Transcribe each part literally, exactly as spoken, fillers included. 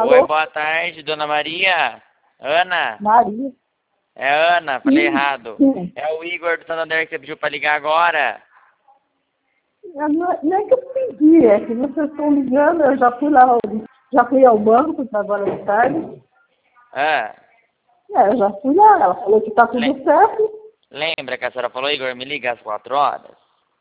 Oi, Alô? boa tarde, dona Maria. Ana? Maria. É Ana, falei Sim, errado. sim. É o Igor do Santander que você pediu pra ligar agora. Eu Não, não é que eu pedi, é que vocês estão ligando, eu já fui lá, já fui ao banco agora de tarde. Ah, É, eu já fui lá, ela falou que está tudo le- certo. lembra que a senhora falou, Igor, me liga às quatro horas?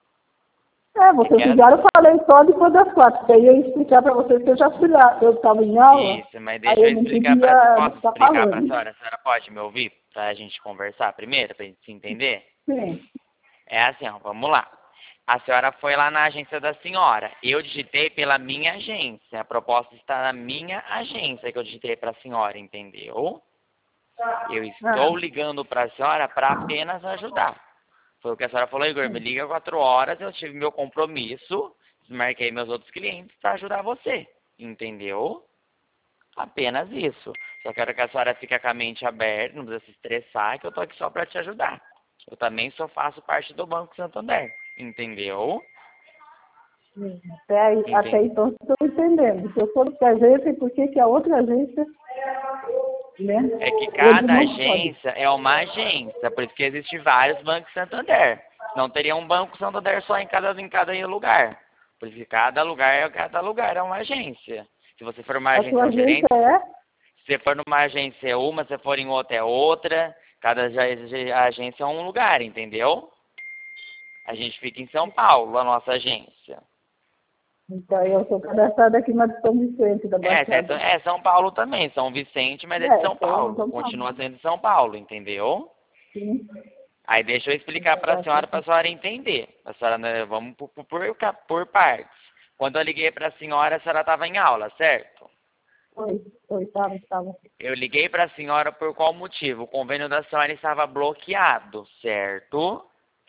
É, É que vocês é ligaram, eu falei só depois das quatro, porque aí eu ia explicar para vocês que eu já fui lá, eu estava em aula, isso, mas aí deixa eu eu não explicar pra... podia Posso ficar explicar pra falando. senhora? A senhora pode me ouvir? Pra gente conversar primeiro, pra gente se entender? Sim. É assim, ó, vamos lá. A senhora foi lá na agência da senhora. Eu digitei pela minha agência. A proposta está na minha agência que eu digitei para a senhora, entendeu? Eu estou Ah, ligando para a senhora para apenas ajudar. Foi o que a senhora falou, Igor, me liga quatro horas, eu tive meu compromisso, marquei meus outros clientes para ajudar você, entendeu? Apenas isso. Só quero que a senhora fique com a mente aberta, não precisa se estressar, que eu tô aqui só para te ajudar. Eu também só faço parte do Banco Santander, entendeu? sim. Até, aí, até Entendi. então estou entendendo. Se eu for para a agência, por que que a outra agência, né, É que ele cada não pode? agência é uma agência, por isso que existe vários bancos Santander. Não teria um banco Santander só em cada, em cada lugar. Por isso que cada lugar é cada lugar é uma agência. Se você for uma A agência sua é um agência gerente, é? se você for numa agência é uma, se for em outra é outra. Cada ja- agência é um lugar, entendeu? A gente fica em São Paulo, a nossa agência. Então, eu sou cadastrada aqui na de São Vicente, da É, é, Baixada. é São Paulo também, São Vicente, mas é de É, São então, Paulo. então tá bom. Continua sendo de São Paulo, entendeu? Sim. Aí deixa eu explicar Então, para a tá senhora, para certo. a senhora entender. A senhora, né, vamos por, por, por, por partes. Quando eu liguei para a senhora, a senhora estava em aula, certo? Foi, foi, estava, estava. Eu liguei para a senhora por qual motivo? O convênio da senhora estava bloqueado, certo?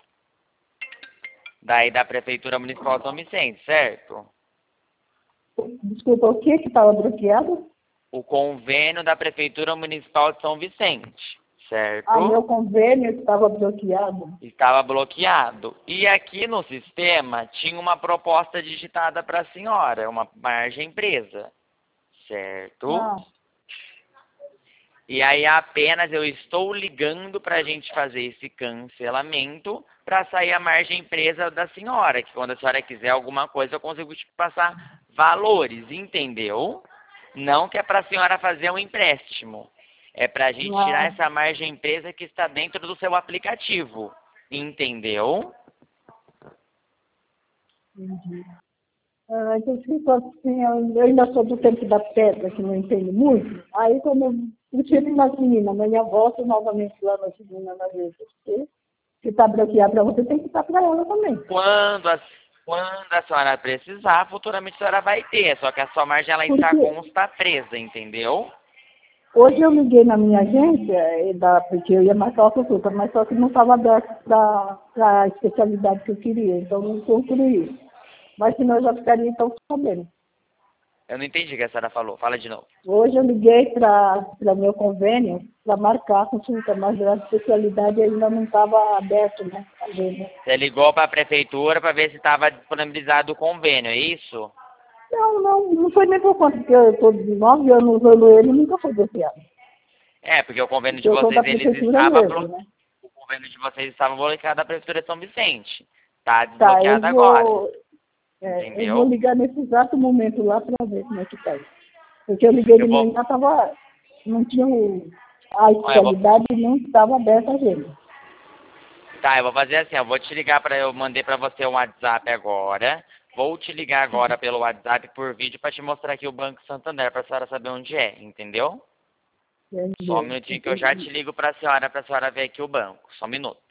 Daí da Prefeitura Municipal de São Vicente, certo? Desculpa, o que que estava bloqueado? O convênio da Prefeitura Municipal de São Vicente, Ah, certo? meu convênio estava bloqueado. Estava bloqueado. E aqui no sistema tinha uma proposta digitada para a senhora, uma margem presa, certo? Ah, E aí apenas eu estou ligando para a gente fazer esse cancelamento para sair a margem presa da senhora, que quando a senhora quiser alguma coisa eu consigo te passar valores, entendeu? Não que é para a senhora fazer um empréstimo. É para a gente tirar ah, essa margem presa que está dentro do seu aplicativo, entendeu? entendi. Ah, então, tipo assim, eu eu ainda sou do tempo da pedra, que não entendo muito. Aí, quando eu prefiro nas meninas, amanhã volto novamente lá na segunda, na vez. Porque se está bloqueado para você, tem que estar para ela também. Quando a, quando a senhora precisar, futuramente a senhora vai ter, só que a sua margem ela está Porque consta presa, entendeu? hoje eu liguei na minha agência, e da, porque eu ia marcar a consulta, mas só que não estava aberto para a especialidade que eu queria, então não concluí. Mas senão eu já ficaria então sabendo. Eu não entendi o que a senhora falou. Fala de novo. Hoje eu liguei para o meu convênio para marcar a consulta, mas a especialidade ainda não estava aberto, né? A ver, né? Você ligou para a prefeitura para ver se estava disponibilizado o convênio, é isso? Não, não, não foi nem por conta, porque eu estou de nove anos usando ele e nunca foi bloqueado. É, porque o convênio Porque de eu sou da vocês, eles prefeitura estava mesmo, blo... né? o convênio de vocês estava bloqueado da prefeitura de São Vicente. Tá Tá, eu desbloqueado agora, vou, é, eu vou entendeu? ligar nesse exato momento lá para ver como é que tá. Porque eu liguei de Eu vou, manhã, tava, não tinha o, a olha, eu vou, especialidade não estava aberta a gente. tá, eu vou fazer assim, eu vou te ligar para eu mandei para você um WhatsApp agora. Vou te ligar agora pelo WhatsApp por vídeo para te mostrar aqui o Banco Santander para a senhora saber onde é, entendeu? Só um Entendeu? minutinho que eu já te Entendi. ligo para a senhora, para a senhora ver aqui o banco. Só um minuto.